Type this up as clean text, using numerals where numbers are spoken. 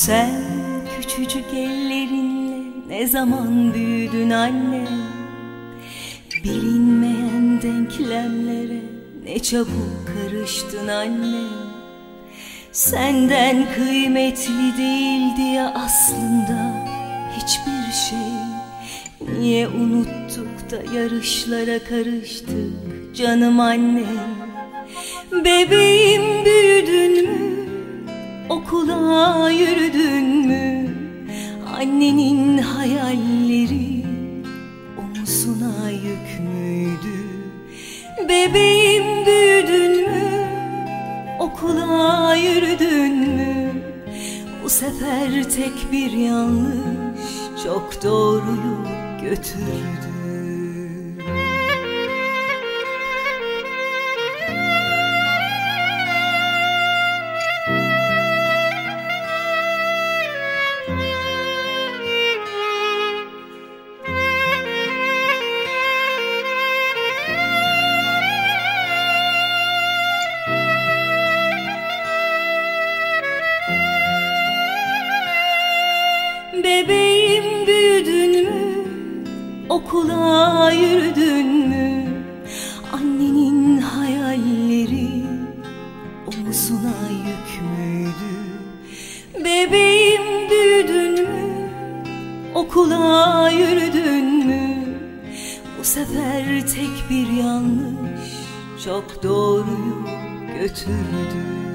Sen küçücük ellerinle ne zaman büyüdün annem? Bilinmeyen denklemlere ne çabuk karıştın annem. Senden kıymetli değildi ya aslında hiçbir şey. Niye unuttuk da yarışlara karıştık canım annem? Bebeğim büyüdün mü? Okula yürüdün mü? Annenin hayalleri omuzuna yük müydü? Bebeğim büyüdün mü? Okula yürüdün mü? Bu sefer tek bir yanlış çok doğruyu götürdü. Bebeğim büyüdün mü? Okula yürüdün mü? Annenin hayalleri omuzuna yük müydü? Bebeğim büyüdün mü? Okula yürüdün mü? Bu sefer tek bir yanlış çok doğruyu götürdü.